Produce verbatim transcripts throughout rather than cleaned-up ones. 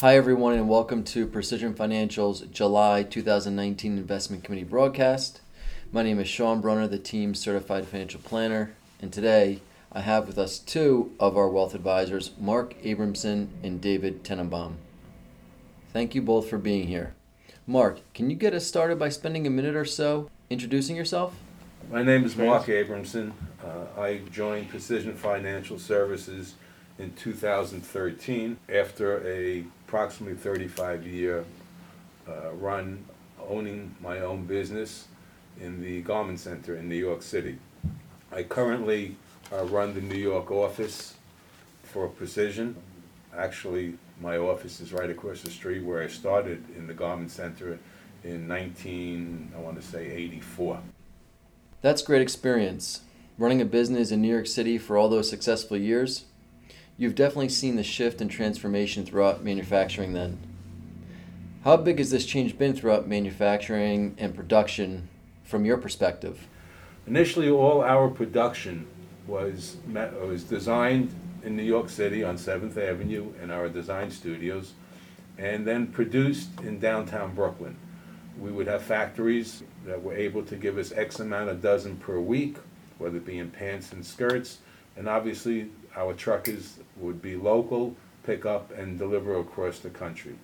Hi, everyone, and welcome to Precision Financial's July two thousand nineteen Investment Committee broadcast. My name is Sean Brunner, the team's certified financial planner, and today I have with us two of our wealth advisors, Mark Abramson and David Tenenbaum. Thank you both for being here. Mark, can you get us started by spending a minute or so introducing yourself? My name is Mark Abramson. Uh, I joined Precision Financial Services in two thousand thirteen after a approximately thirty-five year uh, run owning my own business in the Garment Center in New York City. I currently uh, run the New York office for Precision. Actually, my office is right across the street where I started in the Garment Center in nineteen, I want to say eighty-four. That's great experience. Running a business in New York City for all those successful years, you've definitely seen the shift and transformation throughout manufacturing then. How big has this change been throughout manufacturing and production from your perspective? Initially, all our production was met, was designed in New York City on seventh Avenue in our design studios, and then produced in downtown Brooklyn. We would have factories that were able to give us X amount of dozen per week, whether it be in pants and skirts, and obviously our truckers would be local, pick up and deliver across the country.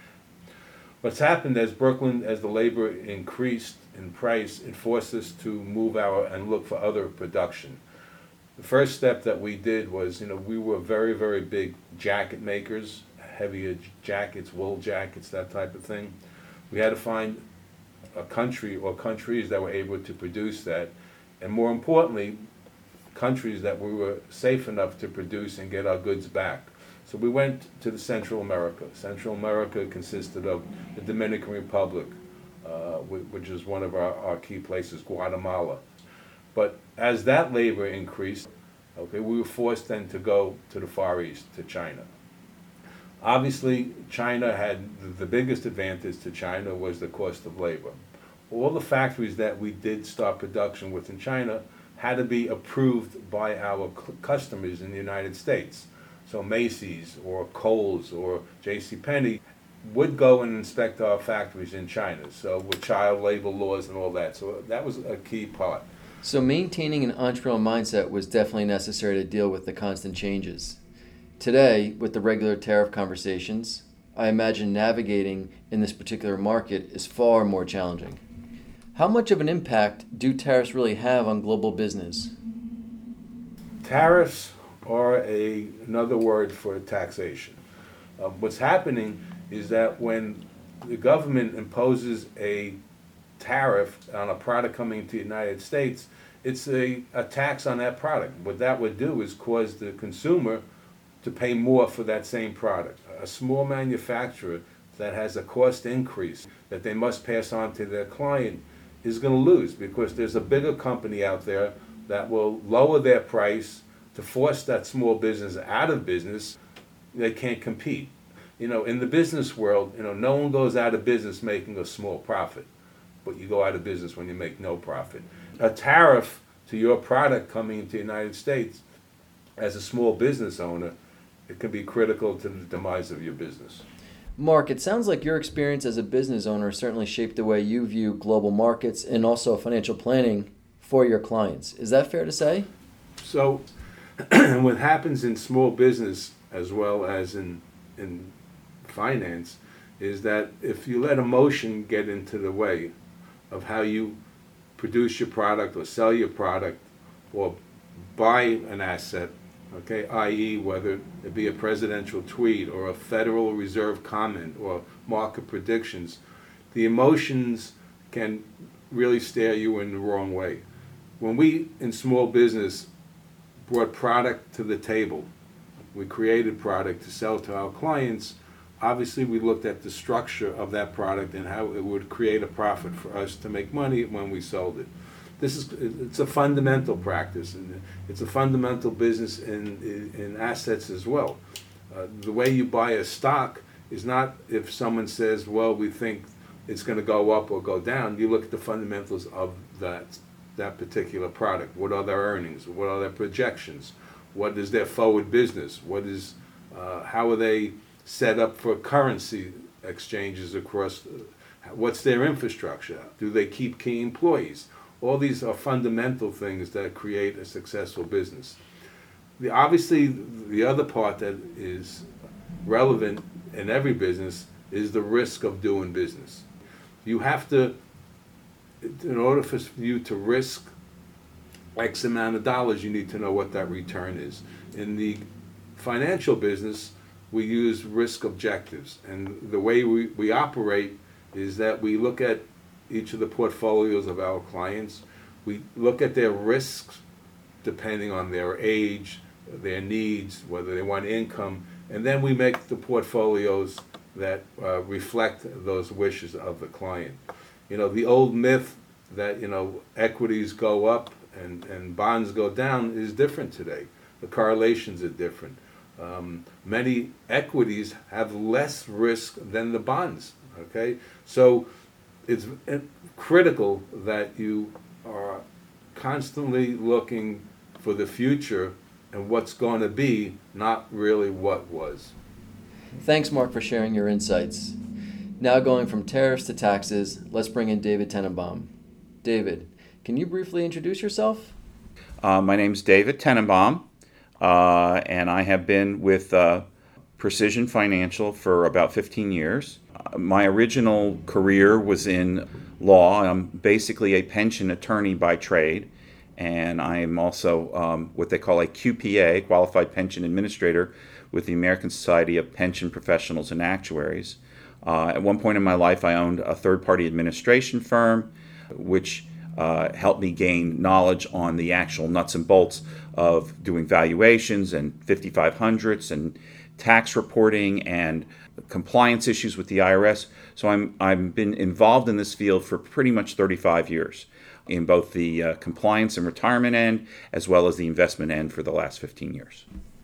What's happened as Brooklyn, as the labor increased in price, it forced us to move our and look for other production. The first step that we did was, you know, we were very, very big jacket makers, heavier jackets, wool jackets, that type of thing. We had to find a country or countries that were able to produce that, and more importantly, countries that we were safe enough to produce and get our goods back. So we went to the Central America. Central America consisted of the Dominican Republic, uh, which is one of our, our key places, Guatemala. But as that labor increased, okay, we were forced then to go to the Far East, to China. Obviously, China had the biggest advantage to China was the cost of labor. All the factories that we did start production with in China had to be approved by our customers in the United States. So Macy's or Kohl's or J C Penney would go and inspect our factories in China. So with child labor laws and all that. So that was a key part. So maintaining an entrepreneurial mindset was definitely necessary to deal with the constant changes. Today, with the regular tariff conversations, I imagine navigating in this particular market is far more challenging. How much of an impact do tariffs really have on global business? Tariffs are a, another word for taxation. Uh, what's happening is that when the government imposes a tariff on a product coming to the United States, it's a, a tax on that product. What that would do is cause the consumer to pay more for that same product. A small manufacturer that has a cost increase that they must pass on to their client is going to lose because there's a bigger company out there that will lower their price to force that small business out of business. They can't compete. You know, in the business world, you know, no one goes out of business making a small profit, but you go out of business when you make no profit. A tariff to your product coming into the United States, as a small business owner, it can be critical to the demise of your business. Mark, it sounds like your experience as a business owner certainly shaped the way you view global markets and also financial planning for your clients. Is that fair to say? So what happens in small business as well as in, in finance is that if you let emotion get into the way of how you produce your product or sell your product or buy an asset, okay, that is whether it be a presidential tweet or a Federal Reserve comment or market predictions, the emotions can really steer you in the wrong way. When we in small business brought product to the table, we created product to sell to our clients, obviously we looked at the structure of that product and how it would create a profit for us to make money when we sold it. This is it's a fundamental practice, and it's a fundamental business in in, in assets as well. Uh, the way you buy a stock is not if someone says, well, we think it's going to go up or go down. You look at the fundamentals of that that particular product. What are their earnings? What are their projections? What is their forward business? What is uh, how are they set up for currency exchanges across, what's their infrastructure? Do they keep key employees? All these are fundamental things that create a successful business. The, obviously, the other part that is relevant in every business is the risk of doing business. You have to, in order for you to risk X amount of dollars, you need to know what that return is. In the financial business, we use risk objectives, and the way we, we operate is that we look at each of the portfolios of our clients. We look at their risks depending on their age, their needs, whether they want income, and then we make the portfolios that uh, reflect those wishes of the client. You know, the old myth that, you know, equities go up and, and bonds go down is different today. The correlations are different. Um, many equities have less risk than the bonds, okay? So it's critical that you are constantly looking for the future and what's going to be, not really what was. Thanks, Mark, for sharing your insights. Now going from tariffs to taxes, let's bring in David Tenenbaum. David, can you briefly introduce yourself? Uh, my name's David Tenenbaum, uh, and I have been with uh, Precision Financial for about fifteen years. Uh, my original career was in law. I'm basically a pension attorney by trade, and I am also um, what they call a Q P A, Qualified Pension Administrator, with the American Society of Pension Professionals and Actuaries. Uh, at one point in my life, I owned a third-party administration firm, which uh, helped me gain knowledge on the actual nuts and bolts of doing valuations and fifty-five hundreds and tax reporting and compliance issues with the I R S. So I'm, I've been involved in this field for pretty much thirty-five years, in both the uh, compliance and retirement end as well as the investment end for the last fifteen years.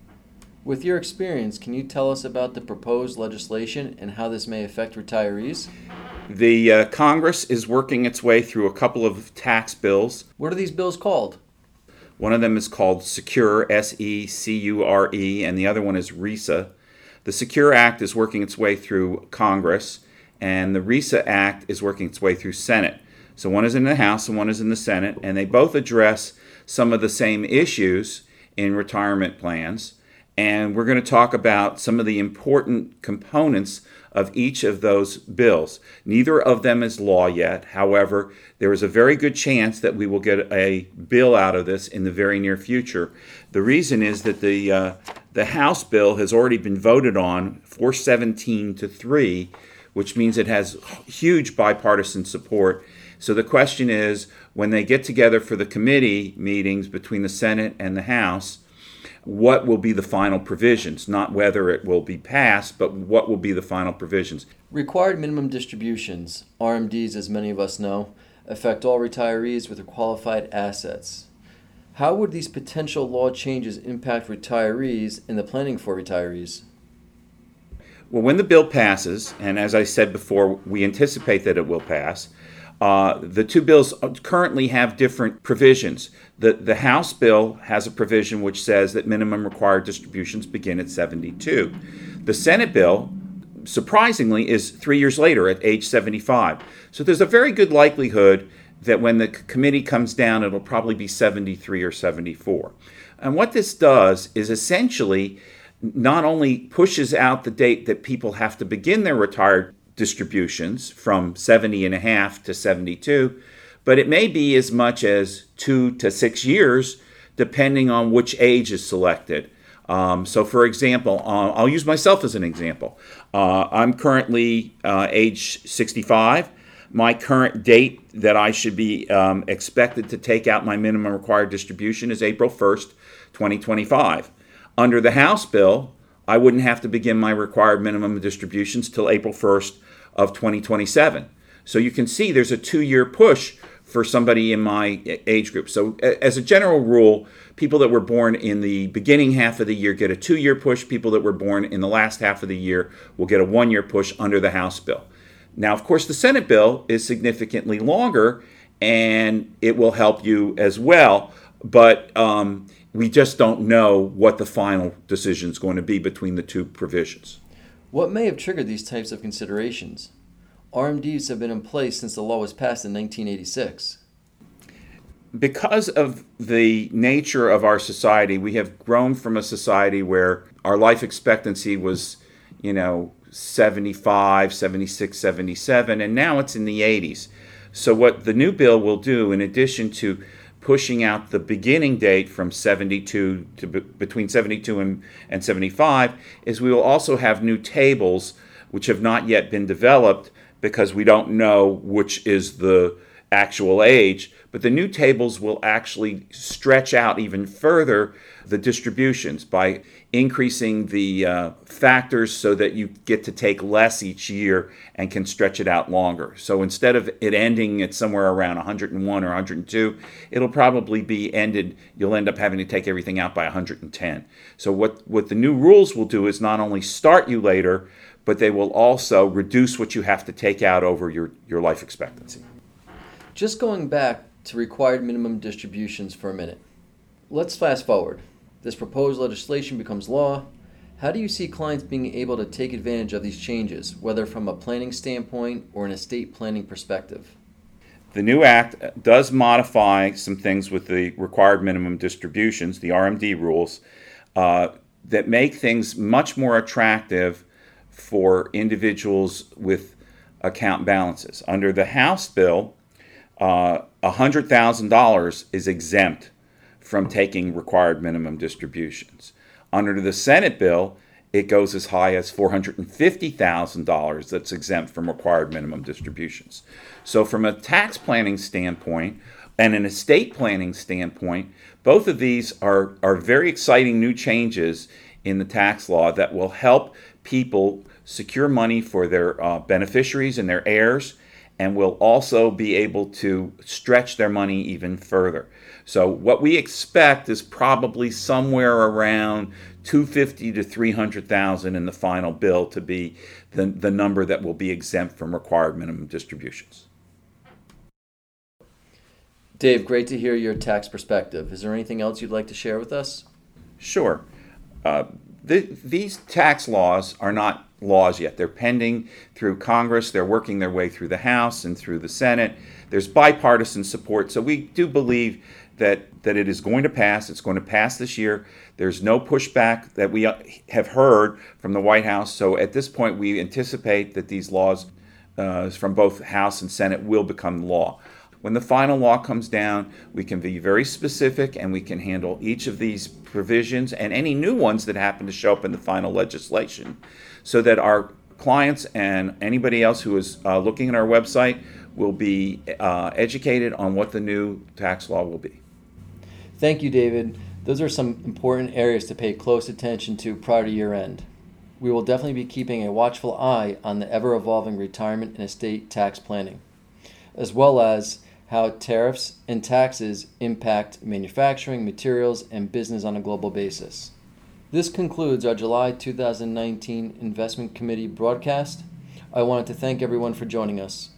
With your experience, can you tell us about the proposed legislation and how this may affect retirees? The uh, Congress is working its way through a couple of tax bills. What are these bills called? One of them is called SECURE, S E C U R E, and the other one is RISA. The SECURE Act is working its way through Congress, and the RISA Act is working its way through Senate. So one is in the House and one is in the Senate, and they both address some of the same issues in retirement plans. And we're going to talk about some of the important components of each of those bills. Neither of them is law yet. However, there is a very good chance that we will get a bill out of this in the very near future. The reason is that the uh, the House bill has already been voted on four seventeen to three, which means it has huge bipartisan support. So the question is, when they get together for the committee meetings between the Senate and the House, what will be the final provisions? Not whether it will be passed, but what will be the final provisions. Required minimum distributions, R M Ds as many of us know, affect all retirees with qualified assets. How would these potential law changes impact retirees in the planning for retirees? Well, when the bill passes, and as I said before, we anticipate that it will pass, Uh, the two bills currently have different provisions. The, the House bill has a provision which says that minimum required distributions begin at seventy-two. The Senate bill, surprisingly, is three years later at age seventy-five. So there's a very good likelihood that when the committee comes down, it'll probably be seventy-three or seventy-four. And what this does is essentially not only pushes out the date that people have to begin their retired distributions from seventy and a half to seventy-two, but it may be as much as two to six years, depending on which age is selected. Um, so, for example, uh, I'll use myself as an example. Uh, I'm currently uh, age sixty-five. My current date that I should be um, expected to take out my minimum required distribution is April first, twenty twenty-five. Under the House bill, I wouldn't have to begin my required minimum distributions till April first of twenty twenty-seven. So you can see there's a two-year push for somebody in my age group. So as a general rule, people that were born in the beginning half of the year get a two-year push. People that were born in the last half of the year will get a one-year push under the House bill. Now, of course, the Senate bill is significantly longer, and it will help you as well. But um, we just don't know what the final decision is going to be between the two provisions. What may have triggered these types of considerations? R M Ds have been in place since the law was passed in nineteen eighty-six. Because of the nature of our society, we have grown from a society where our life expectancy was, you know, seventy-five, seventy-six, seventy-seven, and now it's in the eighties. So what the new bill will do, in addition to pushing out the beginning date from seventy-two to be, between seventy-two and, and seventy-five, is we will also have new tables which have not yet been developed because we don't know which is the actual age, but the new tables will actually stretch out even further the distributions by increasing the uh, factors so that you get to take less each year and can stretch it out longer. So instead of it ending at somewhere around one hundred one or one hundred two, it'll probably be ended, you'll end up having to take everything out by one hundred ten. So what, what the new rules will do is not only start you later, but they will also reduce what you have to take out over your, your life expectancy. Just going back to required minimum distributions for a minute. Let's fast forward. This proposed legislation becomes law. How do you see clients being able to take advantage of these changes, whether from a planning standpoint or an estate planning perspective? The new act does modify some things with the required minimum distributions, the R M D rules, uh, that make things much more attractive for individuals with account balances. Under the House bill, uh, one hundred thousand dollars is exempt from taking required minimum distributions. Under the Senate bill, it goes as high as four hundred fifty thousand dollars that's exempt from required minimum distributions. So from a tax planning standpoint and an estate planning standpoint, both of these are, are very exciting new changes in the tax law that will help people secure money for their uh, beneficiaries and their heirs, and will also be able to stretch their money even further. So what we expect is probably somewhere around two hundred fifty to three hundred thousand in the final bill to be the, the number that will be exempt from required minimum distributions. Dave, great to hear your tax perspective. Is there anything else you'd like to share with us? Sure. Uh, th- these tax laws are not laws yet. They're pending through Congress. They're working their way through the House and through the Senate. There's bipartisan support. So we do believe that, that it is going to pass. It's going to pass this year. There's no pushback that we have heard from the White House. So at this point, we anticipate that these laws uh, from both House and Senate will become law. When the final law comes down, we can be very specific and we can handle each of these provisions and any new ones that happen to show up in the final legislation so that our clients and anybody else who is uh, looking at our website will be uh, educated on what the new tax law will be. Thank you, David. Those are some important areas to pay close attention to prior to year end. We will definitely be keeping a watchful eye on the ever-evolving retirement and estate tax planning, as well as how tariffs and taxes impact manufacturing, materials, and business on a global basis. This concludes our July two thousand nineteen Investment Committee broadcast. I wanted to thank everyone for joining us.